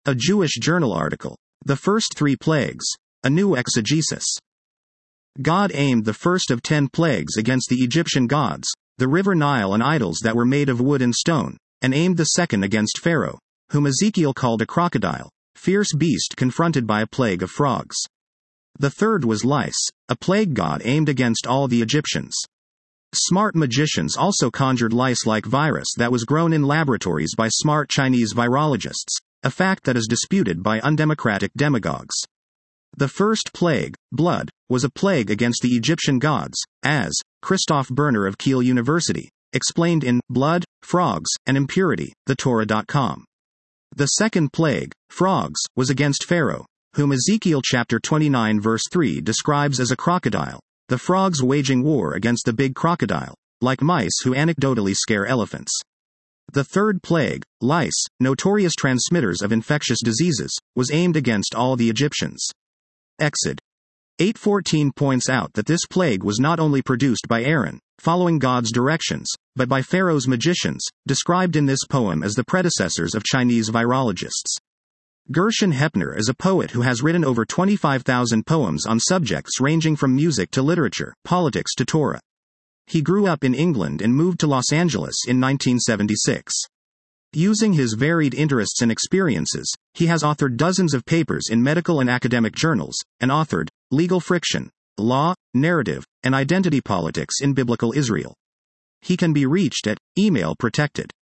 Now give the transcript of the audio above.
A Jewish Journal article. The First Three Plagues. A New Exegesis. God aimed the first of 10 plagues against the Egyptian gods, the river Nile and idols that were made of wood and stone, and aimed the second against Pharaoh, whom Ezekiel called a crocodile, fierce beast confronted by a plague of frogs. The third was lice, a plague God aimed against all the Egyptians. Smart magicians also conjured lice-like virus that was grown in laboratories by smart Chinese virologists, a fact that is disputed by undemocratic demagogues. The first plague, blood, was a plague against the Egyptian gods, as Christoph Berner of Kiel University explained in Blood, Frogs, and Impurity, TheTorah.com. The second plague, frogs, was against Pharaoh, whom Ezekiel chapter 29 verse 3 describes as a crocodile, the frogs waging war against the big crocodile, like mice who anecdotally scare elephants. The third plague, lice, notorious transmitters of infectious diseases, was aimed against all the Egyptians. Exod 8:14 points out that this plague was not only produced by Aaron, following God's directions, but by Pharaoh's magicians, described in this poem as the predecessors of Chinese virologists. Gershon Hepner is a poet who has written over 25,000 poems on subjects ranging from music to literature, politics to Torah. He grew up in England and moved to Los Angeles in 1976. Using his varied interests and experiences, he has authored dozens of papers in medical and academic journals, and authored Legal Friction, Law, Narrative, and Identity Politics in Biblical Israel. He can be reached at email protected.